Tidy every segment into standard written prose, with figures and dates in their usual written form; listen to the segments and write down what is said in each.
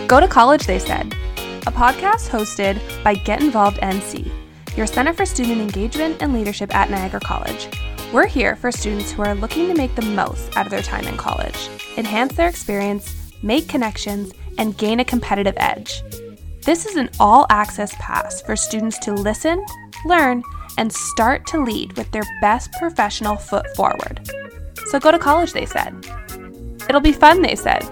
Go to College, They Said, a podcast hosted by Get Involved NC, your Center for Student Engagement and Leadership at Niagara College. We're here for students who are looking to make the most out of their time in college, enhance their experience, make connections, and gain a competitive edge. This is an all-access pass for students to listen, learn, and start to lead with their best professional foot forward. So go to College, They Said. It'll be fun, they said.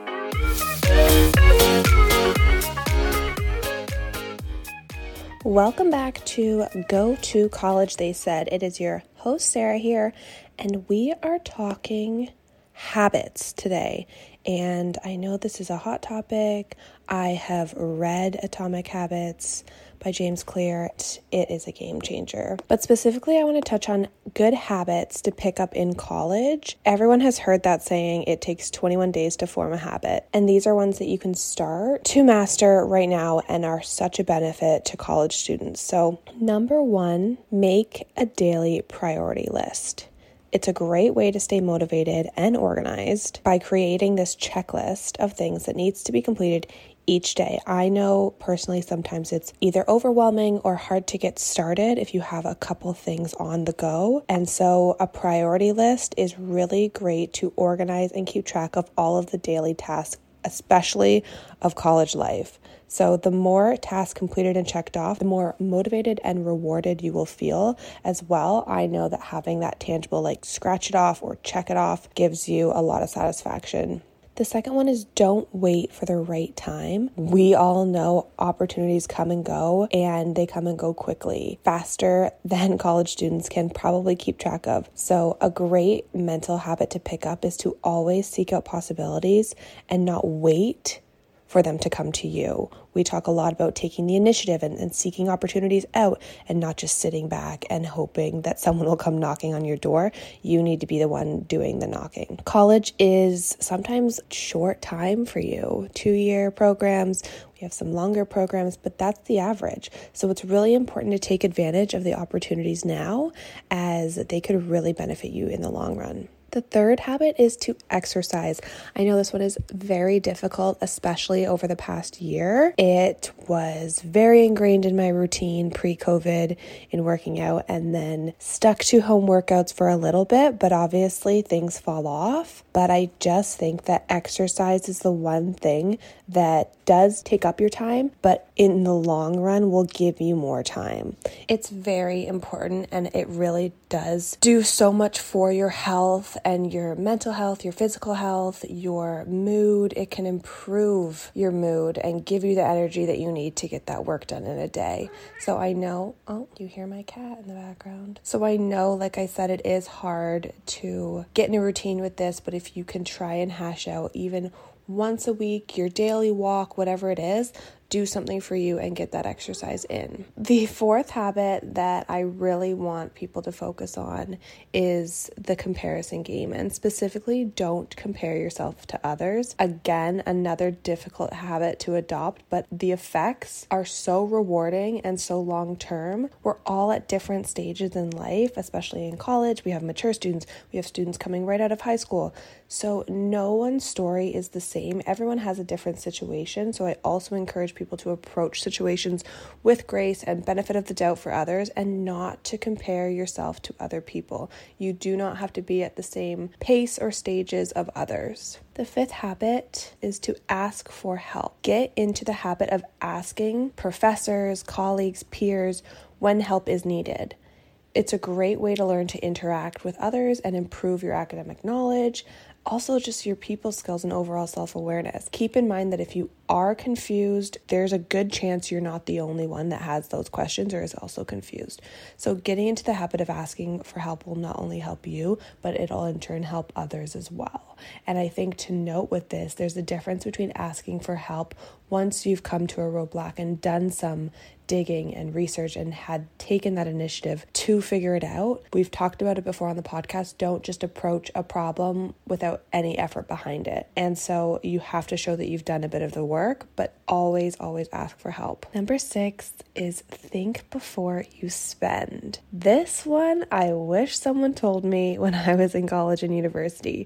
Welcome back to Go to College, They Said. It is your host, Sarah, here, and we are talking habits today. And I know this is a hot topic. I have read Atomic Habits by James Clear. It is a game changer. But specifically, I want to touch on good habits to pick up in college. Everyone has heard that saying, it takes 21 days to form a habit. And these are ones that you can start to master right now and are such a benefit to college students. So, number one, make a daily priority list. It's a great way to stay motivated and organized by creating this checklist of things that needs to be completed each day. I know personally sometimes it's either overwhelming or hard to get started if you have a couple things on the go. And so a priority list is really great to organize and keep track of all of the daily tasks, especially of college life. So the more tasks completed and checked off, the more motivated and rewarded you will feel as well. I know that having that tangible, like scratch it off or check it off, gives you a lot of satisfaction. The second one is don't wait for the right time. We all know opportunities come and go, and they come and go quickly, faster than college students can probably keep track of. So a great mental habit to pick up is to always seek out possibilities and not wait for them to come to you. We talk a lot about taking the initiative and seeking opportunities out and not just sitting back and hoping that someone will come knocking on your door. You need to be the one doing the knocking. College is sometimes short time for you. 2-year programs, we have some longer programs, but that's the average. So it's really important to take advantage of the opportunities now, as they could really benefit you in the long run. The third habit is to exercise. I know this one is very difficult, especially over the past year. It was very ingrained in my routine pre-COVID in working out, and then stuck to home workouts for a little bit, but obviously things fall off. But I just think that exercise is the one thing that does take up your time, but in the long run will give you more time. It's very important, and it really does do so much for your health and your mental health, your physical health, your mood. It can improve your mood and give you the energy that you need to get that work done in a day. So I know, you hear my cat in the background. So I know, like I said, it is hard to get in a routine with this, but if you can try and hash out even once a week, your daily walk, whatever it is, do something for you and get that exercise in. The fourth habit that I really want people to focus on is the comparison game, and specifically don't compare yourself to others. Again, another difficult habit to adopt, but the effects are so rewarding and so long-term. We're all at different stages in life, especially in college. We have mature students, we have students coming right out of high school. So no one's story is the same. Everyone has a different situation. So I also encourage people to approach situations with grace and benefit of the doubt for others, and not to compare yourself to other people. You do not have to be at the same pace or stages of others. The fifth habit is to ask for help. Get into the habit of asking professors, colleagues, peers when help is needed. It's a great way to learn to interact with others and improve your academic knowledge. Also, just your people skills and overall self-awareness. Keep in mind that if you are confused, there's a good chance you're not the only one that has those questions or is also confused. So getting into the habit of asking for help will not only help you, but it'll in turn help others as well. And I think to note with this, there's a difference between asking for help once you've come to a roadblock and done some digging and research and had taken that initiative to figure it out. We've talked about it before on the podcast. Don't just approach a problem without any effort behind it. And so you have to show that you've done a bit of the work, but always ask for help. Number 6 is think before you spend. This one, I wish someone told me when I was in college and university,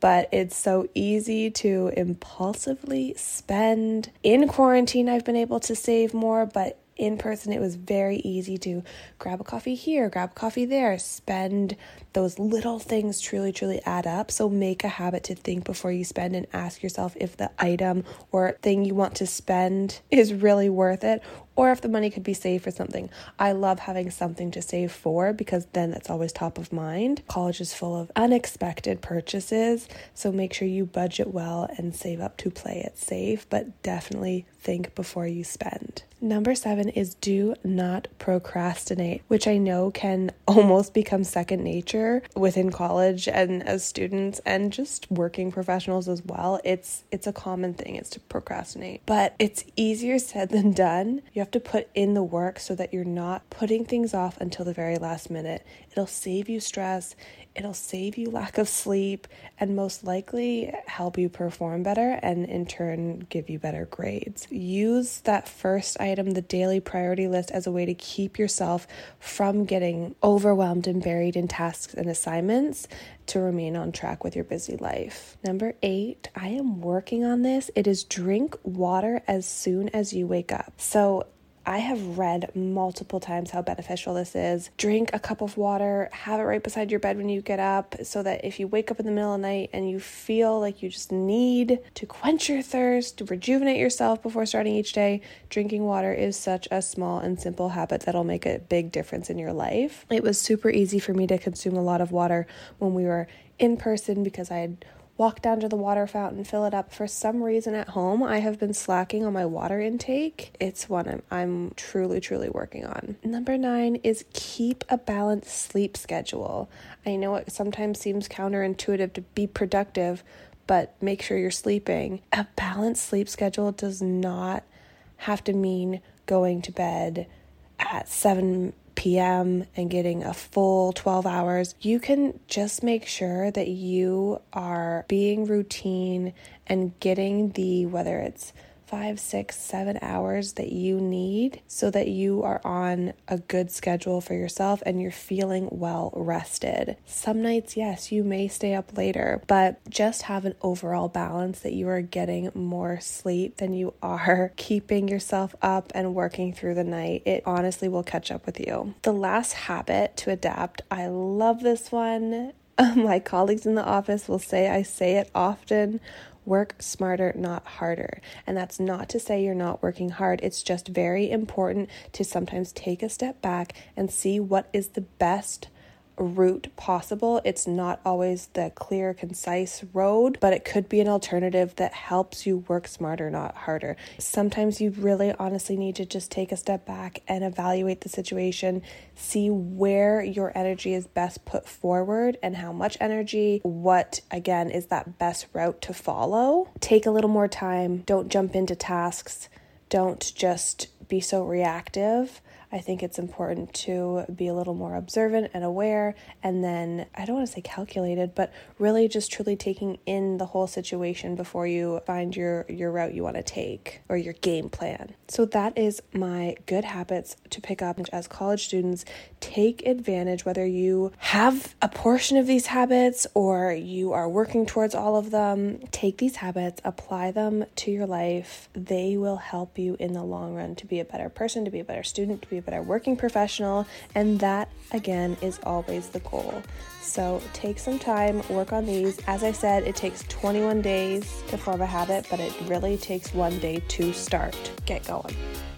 but it's so easy to impulsively spend. In quarantine, I've been able to save more, but in person, it was very easy to grab a coffee here, grab a coffee there, spend. Those little things truly add up. So make a habit to think before you spend and ask yourself if the item or thing you want to spend is really worth it, or if the money could be saved for something. I love having something to save for because then that's always top of mind. College is full of unexpected purchases, so make sure you budget well and save up to play it safe, but definitely think before you spend. Number 7 is do not procrastinate, which I know can almost become second nature within college and as students and just working professionals as well. It's a common thing is to procrastinate, but it's easier said than done. You have to put in the work so that you're not putting things off until the very last minute. It'll save you stress. It'll save you lack of sleep and most likely help you perform better and in turn give you better grades. Use that first item, the daily priority list, as a way to keep yourself from getting overwhelmed and buried in tasks and assignments to remain on track with your busy life. Number 8, I am working on this. It is drink water as soon as you wake up. So I have read multiple times how beneficial this is. Drink a cup of water, have it right beside your bed when you get up so that if you wake up in the middle of the night and you feel like you just need to quench your thirst, to rejuvenate yourself before starting each day, drinking water is such a small and simple habit that'll make a big difference in your life. It was super easy for me to consume a lot of water when we were in person because I had walk down to the water fountain, fill it up. For some reason at home, I have been slacking on my water intake. It's one I'm truly working on. Number 9 is keep a balanced sleep schedule. I know it sometimes seems counterintuitive to be productive, but make sure you're sleeping. A balanced sleep schedule does not have to mean going to bed at 7 p.m. and getting a full 12 hours. You can just make sure that you are being routine and getting whether it's 5, 6, 7 hours that you need so that you are on a good schedule for yourself and you're feeling well rested. Some nights, yes, you may stay up later, but just have an overall balance that you are getting more sleep than you are keeping yourself up and working through the night. It honestly will catch up with you. The last habit to adapt, I love this one. My colleagues in the office will say I say it often. Work smarter, not harder. And that's not to say you're not working hard. It's just very important to sometimes take a step back and see what is the best route possible. It's not always the clear, concise road, but it could be an alternative that helps you work smarter, not harder. Sometimes you really honestly need to just take a step back and evaluate the situation, see where your energy is best put forward and how much energy, what again is that best route to follow. Take a little more time. Don't jump into tasks. Don't just be so reactive. I think it's important to be a little more observant and aware, and then I don't want to say calculated, but really just truly taking in the whole situation before you find your route you want to take or your game plan. So that is my good habits to pick up as college students. Take advantage, whether you have a portion of these habits or you are working towards all of them. Take these habits, apply them to your life. They will help you in the long run to be a better person, to be a better student, to be a better working professional, and that again is always the goal. So take some time, work on these. As I said, it takes 21 days to form a habit, but it really takes one day to start. Get going.